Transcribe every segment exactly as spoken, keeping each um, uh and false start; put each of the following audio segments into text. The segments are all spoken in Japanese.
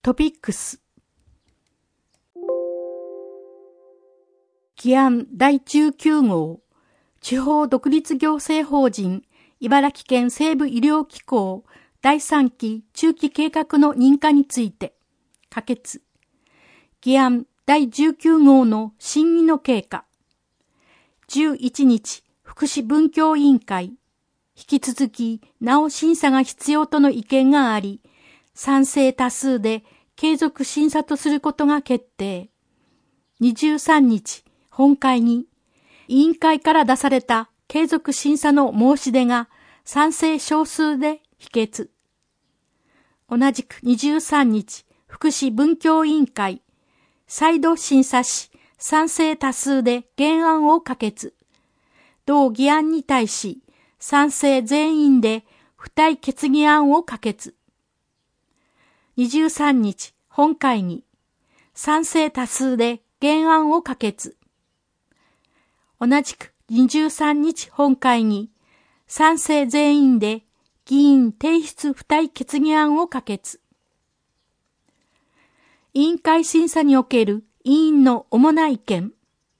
トピックス。議案だいじゅうきゅう号、地方独立行政法人茨城県西部医療機構だいさんき中期計画の認可について、可決。議案だいじゅうきゅう号の審議の経過。じゅういちにち、福祉文教委員会。引き続き、なお審査が必要との意見があり、賛成多数で継続審査とすることが決定。にじゅうさんにち、本会議。委員会から出された継続審査の申し出が賛成少数で否決。同じくにじゅうさんにち、福祉文教委員会。再度審査し、賛成多数で原案を可決。同議案に対し、賛成全員で付帯決議案を可決。にじゅうさんにち、本会議。賛成多数で原案を可決。同じくにじゅうさんにち本会議。賛成全員で議員提出付帯決議案を可決。委員会審査における委員の主な意見。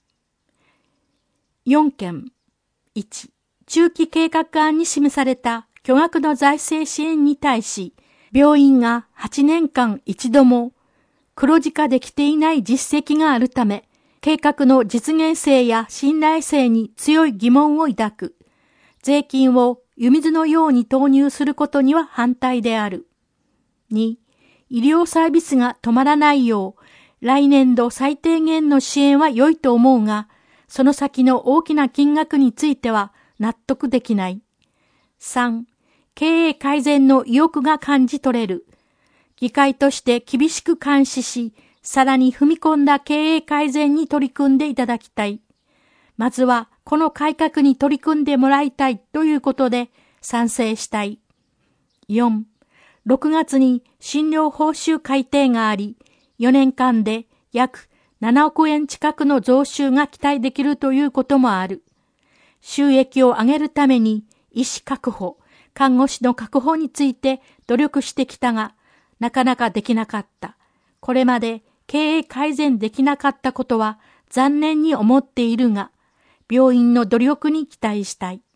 よんけん。いち、中期計画案に示された巨額の財政支援に対し、病院がはちねんかん一度も黒字化できていない実績があるため、計画の実現性や信頼性に強い疑問を抱く。税金を湯水のように投入することには反対である。に、医療サービスが止まらないよう、来年度最低限の支援は良いと思うが、その先の大きな金額については納得できない。さん、経営改善の意欲が感じ取れる。議会として厳しく監視し、さらに踏み込んだ経営改善に取り組んでいただきたい。まずはこの改革に取り組んでもらいたいということで賛成したい。よん、ろくがつに診療報酬改定があり、よねんかんで約ななおくえん近くの増収が期待できるということもある。収益を上げるために医師確保、看護師の確保について努力してきたが、なかなかできなかった。これまで経営改善できなかったことは残念に思っているが、病院の努力に期待したい。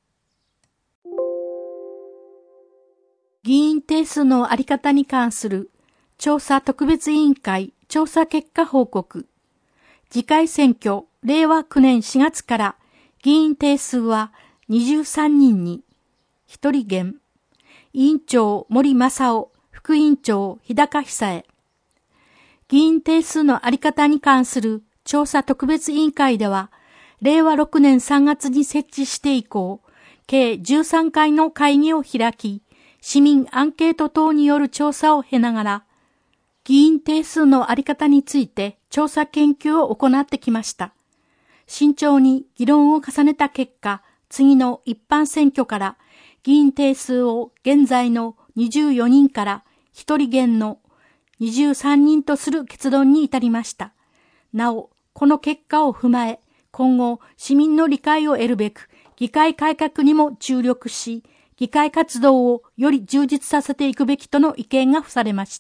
議員定数のあり方に関する調査特別委員会調査結果報告。次回選挙れいわきゅうねんしがつから議員定数はにじゅうさんにんにひとり減。委員長森正夫、副委員長日高久恵。議員定数のあり方に関する調査特別委員会では、れいわろくねんさんがつに設置して以降、計じゅうさんかいの会議を開き、市民アンケート等による調査を経ながら、議員定数のあり方について調査研究を行ってきました。慎重に議論を重ねた結果、次の一般選挙から議員定数を現在のにじゅうよにんからひとり減のにじゅうさんにんとする結論に至りました。なお、この結果を踏まえ、今後市民の理解を得るべく、議会改革にも注力し、議会活動をより充実させていくべきとの意見が付されました。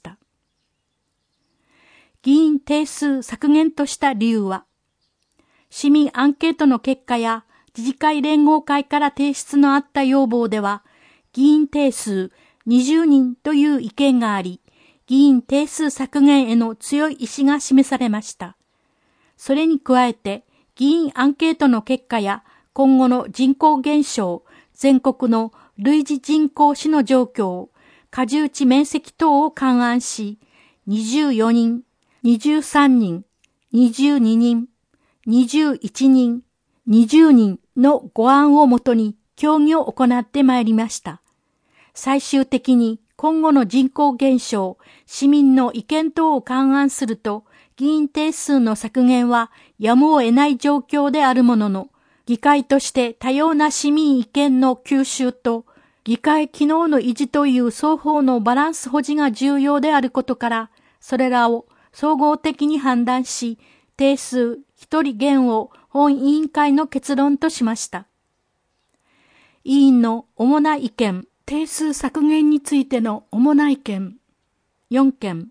議員定数削減とした理由は、市民アンケートの結果や自治会連合会から提出のあった要望では、議員定数にじゅうにんという意見があり、議員定数削減への強い意志が示されました。それに加えて、議員アンケートの結果や今後の人口減少、全国の類似人口死の状況、過重地面積等を勘案し、にじゅうよにん、にじゅうさんにん、にじゅうににん、にじゅういちにん、にじゅうにんのご案をもとに協議を行ってまいりました。最終的に今後の人口減少、市民の意見等を勘案すると、議員定数の削減はやむを得ない状況であるものの、議会として多様な市民意見の吸収と、議会機能の維持という双方のバランス保持が重要であることから、それらを総合的に判断し、定数ひとり減を本委員会の結論としました。委員の主な意見、定数削減についての主な意見。よんけん。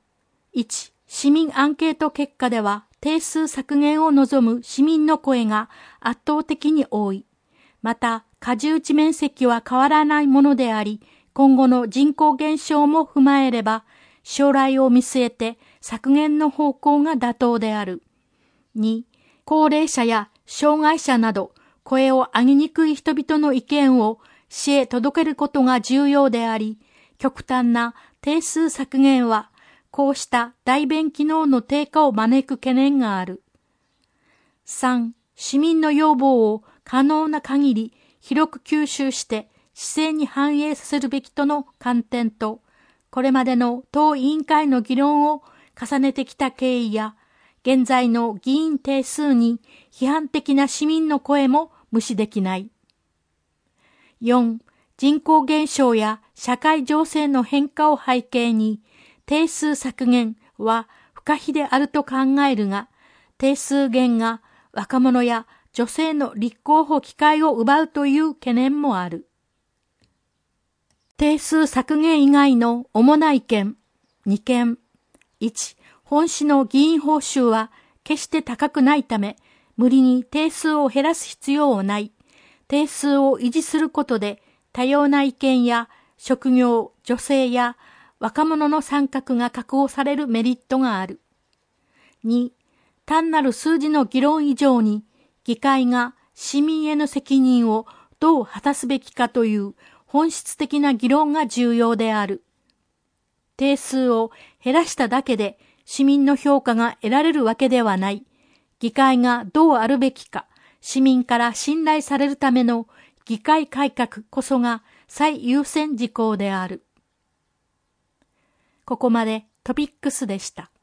いち、市民アンケート結果では定数削減を望む市民の声が圧倒的に多い。また、過重地面積は変わらないものであり、今後の人口減少も踏まえれば、将来を見据えて削減の方向が妥当である。に、高齢者や障害者など声を上げにくい人々の意見を市へ届けることが重要であり、極端な定数削減はこうした代弁機能の低下を招く懸念がある。さん、市民の要望を可能な限り広く吸収して市政に反映させるべきとの観点と、これまでの当委員会の議論を重ねてきた経緯や、現在の議員定数に批判的な市民の声も無視できない。よん、人口減少や社会情勢の変化を背景に、定数削減は不可避であると考えるが、定数減が若者や女性の立候補機会を奪うという懸念もある。定数削減以外の主な意見、にけん。いち、本市の議員報酬は決して高くないため、無理に定数を減らす必要はない。定数を維持することで、多様な意見や職業、女性や若者の参画が確保されるメリットがある。に、単なる数字の議論以上に、議会が市民への責任をどう果たすべきかという本質的な議論が重要である。定数を減らしただけで市民の評価が得られるわけではない。議会がどうあるべきか、市民から信頼されるための議会改革こそが最優先事項である。ここまでトピックスでした。